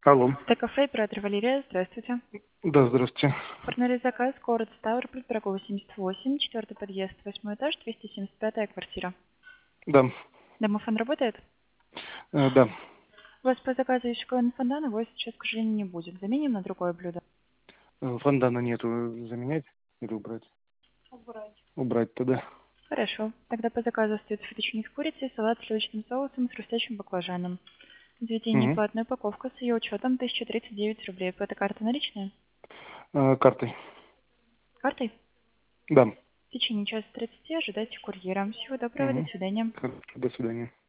Алло. Кафе оператор Валерия, здравствуйте. Да, здравствуйте. Оформили заказ, город Ставрополь, Пирогова, 78, четвертый подъезд, 8 этаж, 275 квартира. Да, Домофон работает? да. У вас по заказу еще фонтан, его сейчас, к сожалению, не будет. Заменим на другое блюдо. Фондана нету. Заменять или убрать? Убрать. Убрать тогда. Хорошо. Тогда по заказу остается фетучини с курицей, салат с сливочным соусом с хрустящим баклажаном. Заведение Угу. платная упаковка с ее учетом 1039 рублей. Это карта наличная? Картой. Картой? Да. В течение часа 30 ожидайте курьера. Всего доброго, до Угу. свидания. Хорошо, до свидания.